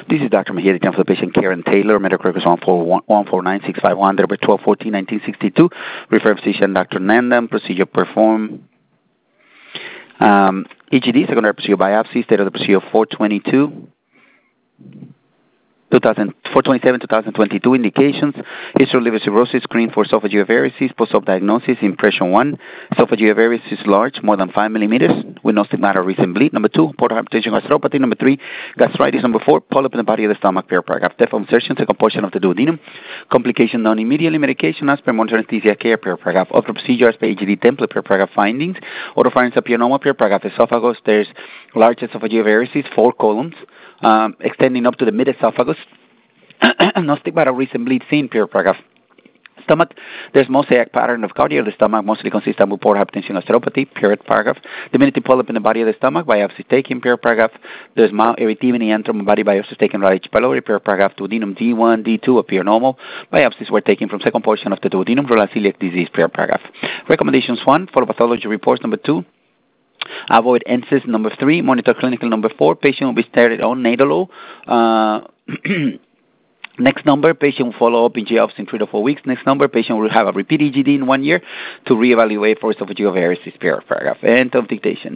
This is Dr. Mejia, the for the patient Karen Taylor, medical records 149-651, number 12-14-1962. Refer physician Dr. Nandan, procedure performed. EGD, secondary procedure biopsy, state of the procedure 427-2022 indications. History of liver cirrhosis, screen for esophageal varices, post-op diagnosis, impression 1. Esophageal varices large, more than 5 millimeters, with no stigmata or recent bleed. Number 2, portal hypertension, gastropathy. Number 3, gastritis. Number 4, polyp in the body of the stomach, paragraph. Depth of insertion, second portion of the duodenum. Complication known immediately. Medication as per monitor anesthesia care, paragraph. Of the procedure as per EGD template, paragraph. Findings. Oropharynx papilloma, paragraph. Esophagus, there's large esophageal varices, 4 columns. Extending up to the mid-esophagus. No stigmata or recent bleed seen, paragraph. Stomach, there's mosaic pattern of cardia of the stomach, mostly consistent with portal hypertension gastropathy, paragraph. Diminutive polyp in the body of the stomach, biopsy taken, paragraph. There's mild erythema antrum, body biopsies taken right H. pylori, paragraph. Duodenum D1, D2 appear normal. Biopsies were taken from second portion of the duodenum, celiac disease, paragraph. Recommendations 1, follow pathology reports. Number 2, avoid NSAIDs. Number 3, monitor clinical. Number 4, patient will be started on Nadolol. Next number, patient will follow up in GFs in 3 to 4 weeks. Next number, patient will have a repeat EGD in 1 year to reevaluate for esophageal varices, paragraph. End of dictation.